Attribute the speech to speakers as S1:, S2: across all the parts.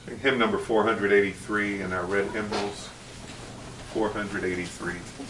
S1: Hymn number 483 in our red hymnals, 483.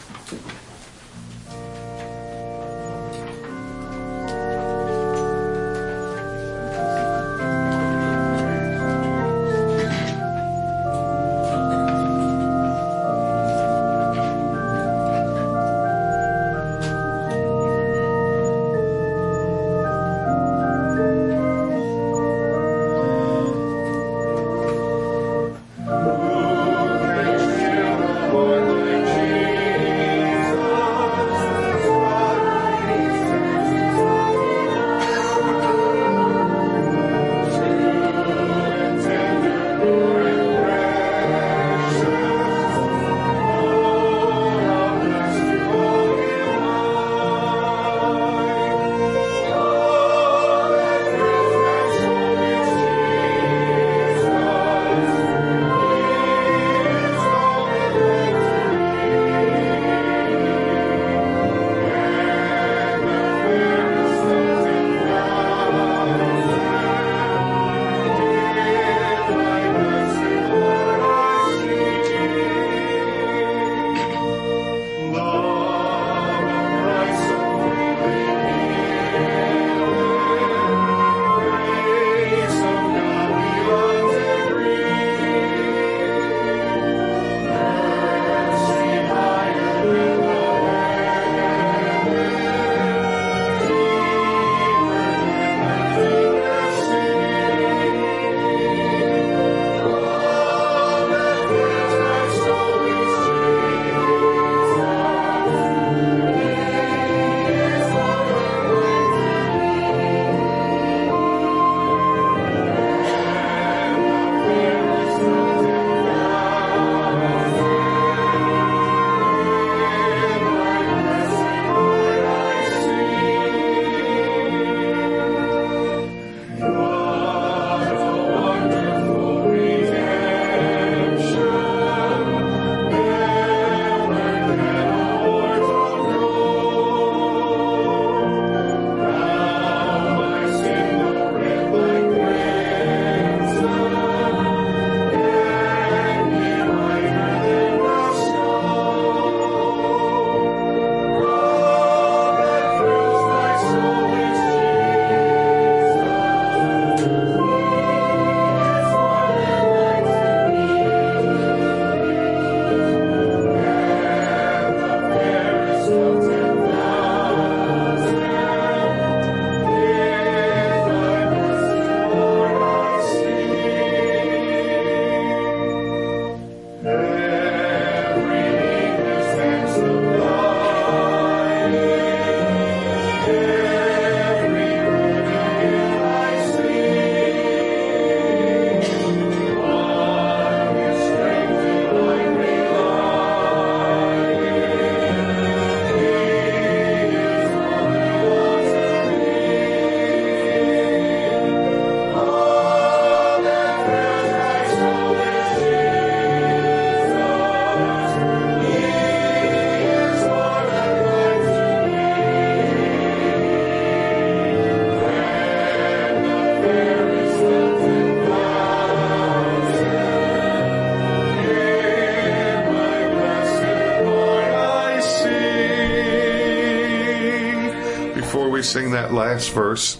S1: Sing that last verse,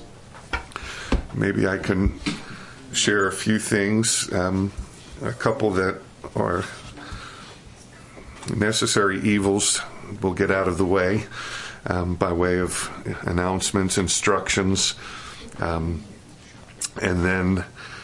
S1: maybe I can share a few things, a couple that are necessary evils we'll get out of the way by way of announcements, instructions, and then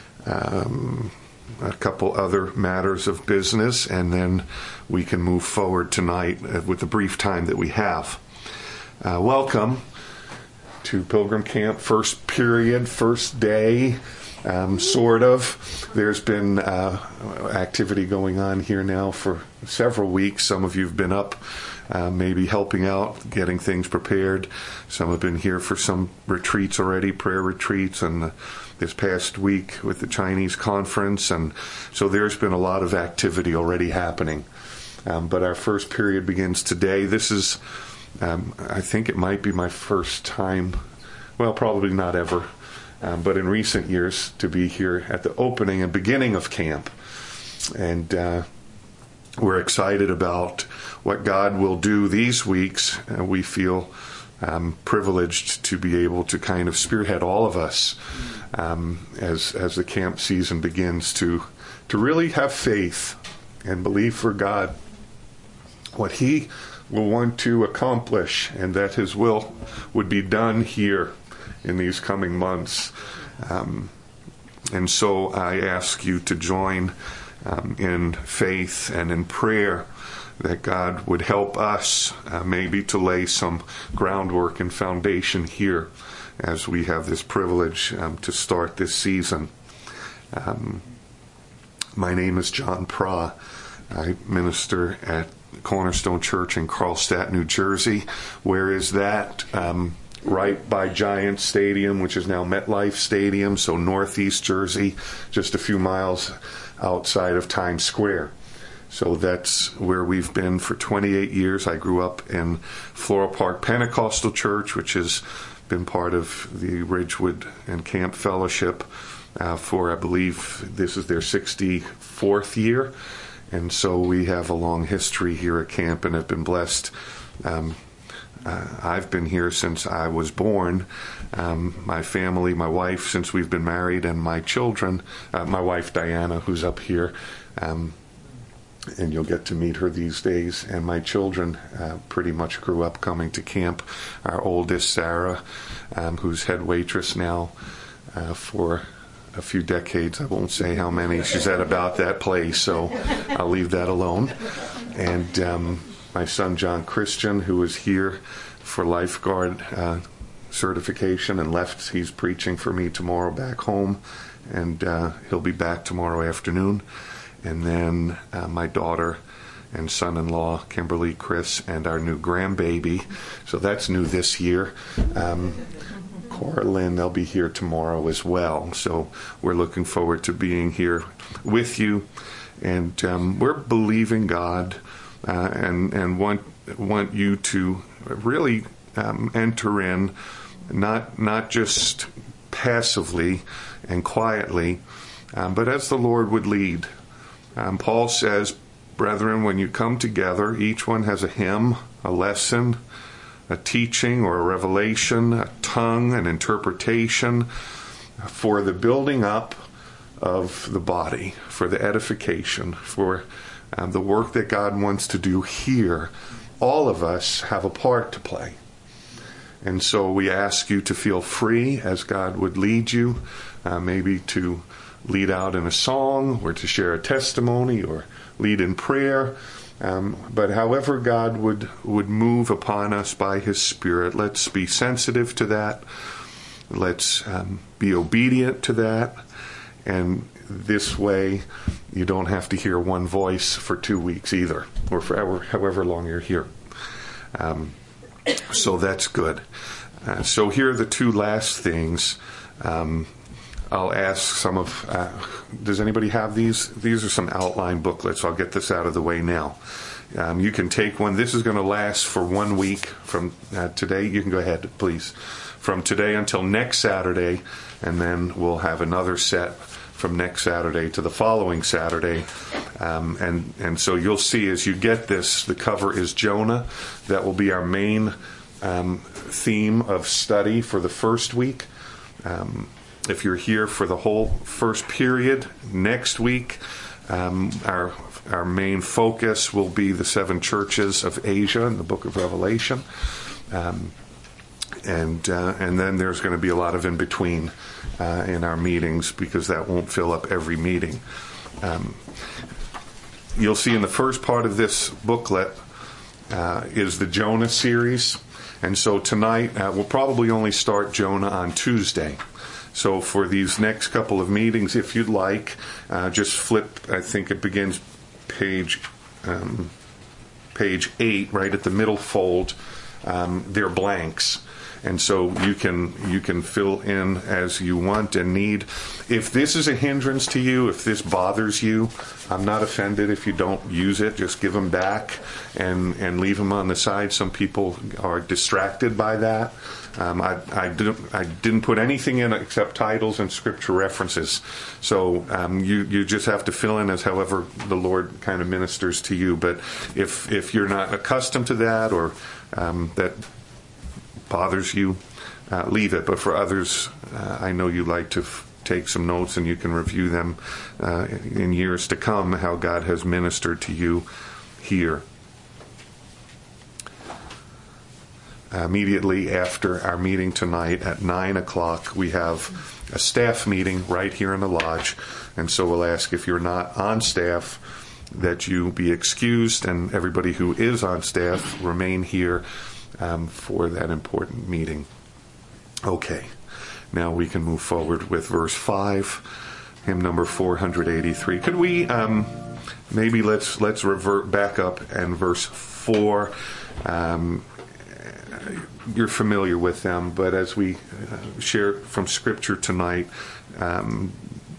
S1: a couple other matters of business, and then we can move forward tonight with the brief time that we have. Welcome to Pilgrim Camp, first period, first day, sort of. There's been activity going on here now for several weeks. Some of you have been up maybe helping out, getting things prepared. Some have been here for some retreats already, prayer retreats, and this past week with the Chinese conference. And so there's been a lot of activity already happening. But our first period begins today. This is I think it might be my first time, well, probably not ever, but in recent years to be here at the opening and beginning of camp. And we're excited about what God will do these weeks. We feel privileged to be able to kind of spearhead all of us as the camp season begins to really have faith and believe for God what He will want to accomplish, and that His will would be done here in these coming months. And so I ask you to join in faith and in prayer that God would help us maybe to lay some groundwork and foundation here as we have this privilege to start this season. My name is John Pra. I minister at Cornerstone Church in Carlstadt, New Jersey. Where is that? Right by Giants Stadium, which is now MetLife Stadium, so northeast Jersey, just a few miles outside of Times Square. So that's where we've been for 28 years. I grew up in Floral Park Pentecostal Church, which has been part of the Ridgewood and Camp Fellowship for, I believe, this is their 64th year. And so we have a long history here at camp and have been blessed. I've been here since I was born. My family, my wife, since we've been married, and my children, my wife Diana, who's up here, and you'll get to meet her these days, and my children pretty much grew up coming to camp. Our oldest, Sarah, who's head waitress now for a few decades. I won't say how many. She's at about that place, so I'll leave that alone. And my son, John Christian, who is here for lifeguard certification and left. He's preaching for me tomorrow back home, and he'll be back tomorrow afternoon. And then my daughter and son-in-law, Kimberly, Chris, and our new grandbaby. So that's new this year. Cora Lynn, they'll be here tomorrow as well. So we're looking forward to being here with you. And we're believing God and want you to really enter in, not just passively and quietly, but as the Lord would lead. Paul says, brethren, when you come together, each one has a hymn, a lesson, a teaching or a revelation, a tongue, an interpretation for the building up of the body, for the edification, for the work that God wants to do here. All of us have a part to play. And so we ask you to feel free as God would lead you, maybe to lead out in a song or to share a testimony or lead in prayer. But however God would move upon us by His Spirit, let's be sensitive to that. Let's be obedient to that. And this way, you don't have to hear one voice for 2 weeks either, or for however long you're here. So that's good. So here are the two last things. I'll ask some of, does anybody have these? These are some outline booklets. I'll get this out of the way now. You can take one. This is going to last for 1 week from today. You can go ahead, please. From today until next Saturday, and then we'll have another set from next Saturday to the following Saturday. And so you'll see as you get this, the cover is Jonah. That will be our main theme of study for the first week. If you're here for the whole first period, next week, our main focus will be the 7 churches of Asia in the book of Revelation. And then there's going to be a lot of in-between in our meetings, because that won't fill up every meeting. You'll see in the first part of this booklet is the Jonah series. And so tonight, we'll probably only start Jonah on Tuesday. So for these next couple of meetings, if you'd like, just flip, I think it begins page 8, right at the middle fold. They're blanks. And so you can fill in as you want and need. If this is a hindrance to you, if this bothers you, I'm not offended if you don't use it. Just give them back and leave them on the side. Some people are distracted by that. I didn't put anything in except titles and scripture references. So you just have to fill in as however the Lord kind of ministers to you. But if you're not accustomed to that or that bothers you, leave it. But for others, I know you like to take some notes and you can review them in years to come, how God has ministered to you here. Immediately after our meeting tonight at 9 o'clock, we have a staff meeting right here in the lodge. And so we'll ask if you're not on staff that you be excused, and everybody who is on staff remain here for that important meeting. Okay, now we can move forward with verse 5, hymn number 483. Could we maybe let's revert back up and verse 4. You're familiar with them, but as we share from Scripture tonight, kind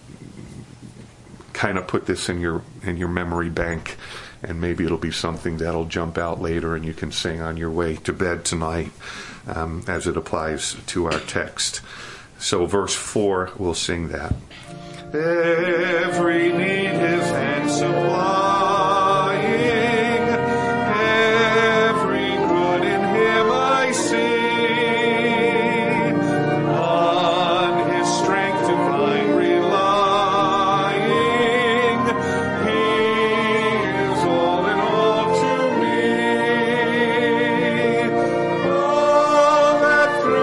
S1: of put this in your memory bank, and maybe it'll be something that'll jump out later, and you can sing on your way to bed tonight, as it applies to our text. So, verse 4, we'll sing that. Every need His hand supplying.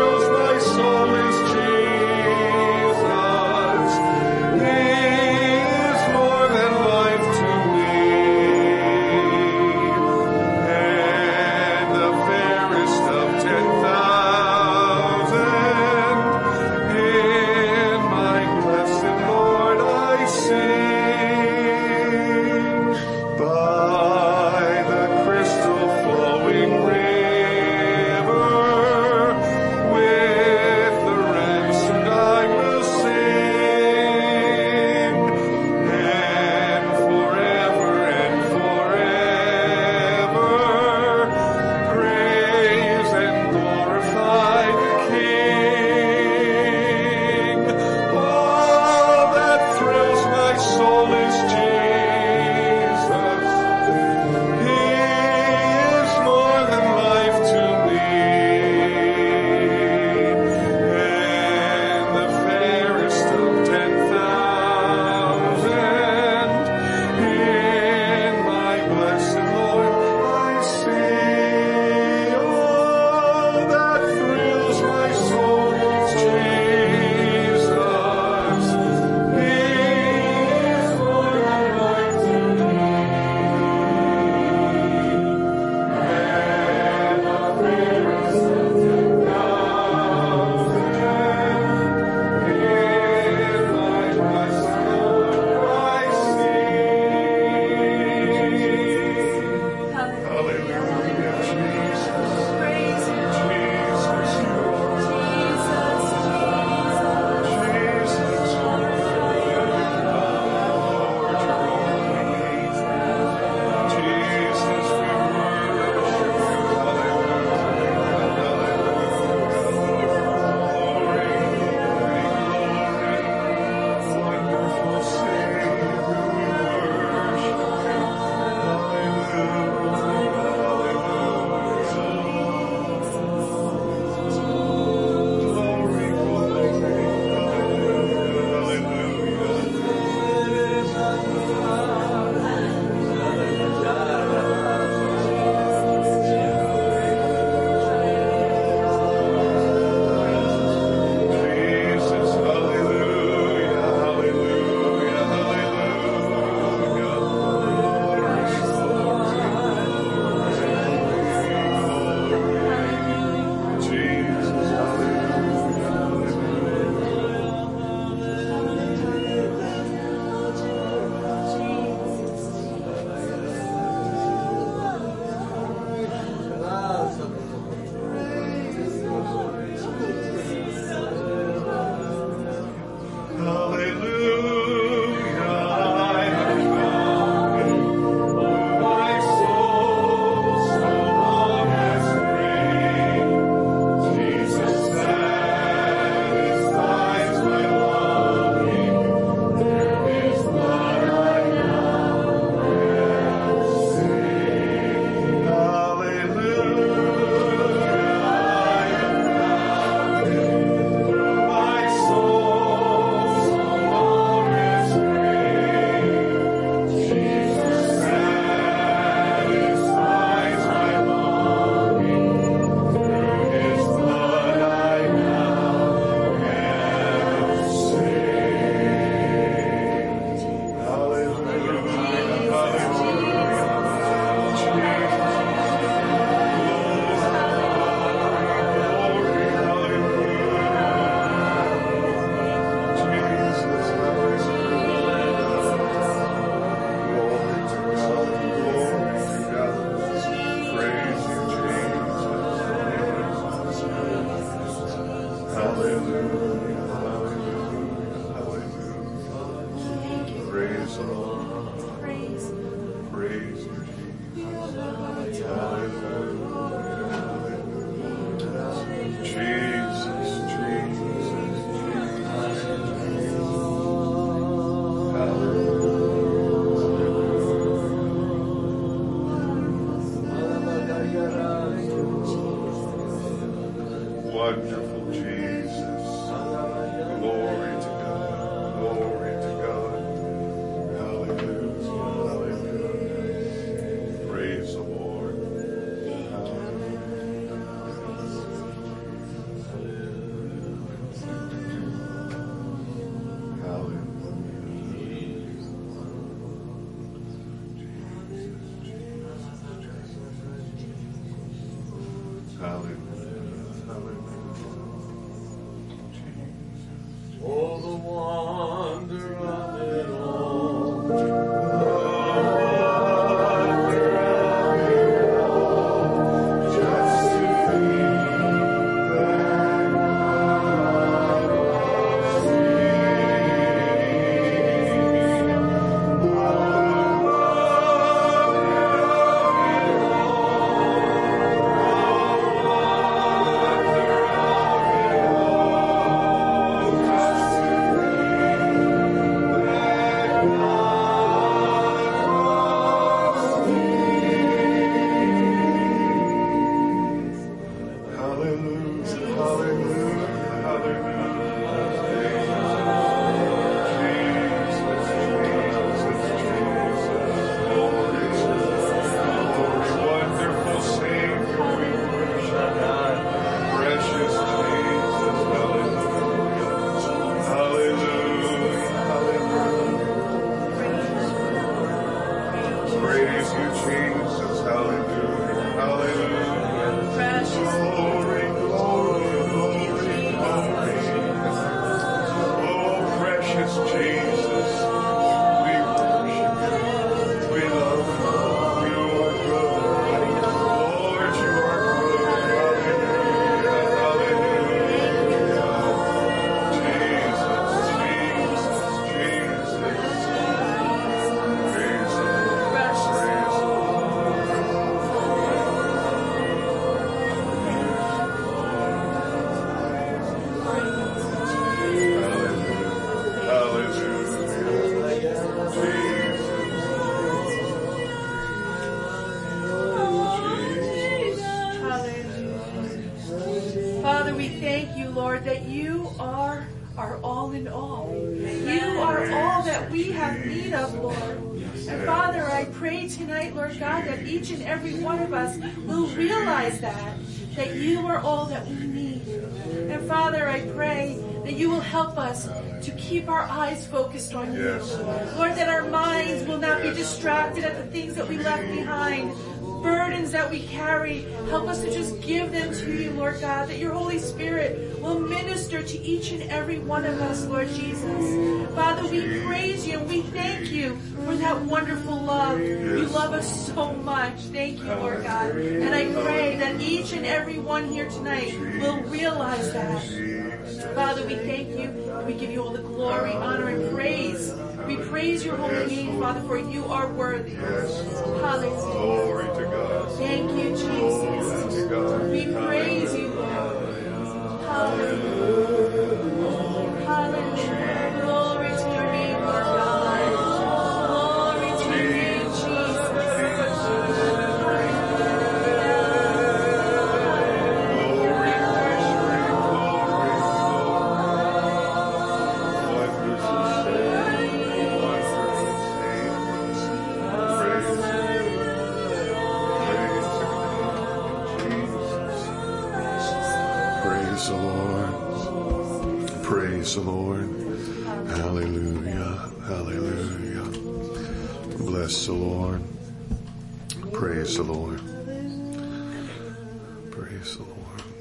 S2: Soul is Jesus.
S1: Wonderful Jesus. Glory to God. Glory to God. Hallelujah. Hallelujah. Praise the Lord.
S2: Oh, the wonder of it all. Just to feel that love
S3: Father, we thank you, Lord, that you are our all in all. You are all that we have need of, Lord. And Father, I pray tonight, Lord God, that each and every one of us will realize that you are all that we need. And Father, I pray that you will help us to keep our eyes focused on you. Lord, that our minds will not be distracted at the things that we left behind, burdens that we carry. Help us to just give them to you, Lord God, that your Holy Spirit will minister to each and every one of us, Lord Jesus. Father, we praise you and we thank you for that wonderful love. You love us so much. Thank you, Lord God. And I pray that each and every one here tonight will realize that. Father, we thank you. We give you all the glory, honor, and praise. We praise your holy name, Father, for you are worthy. Hallelujah.
S1: Glory to God.
S3: Thank you, Jesus. We praise you, Lord. Hallelujah. Hallelujah. Glory to your name, Lord God. Glory to your name, Jesus.
S1: Praise the Lord. Praise the Lord. Hallelujah. Hallelujah. Bless the Lord. Praise the Lord. Praise the Lord.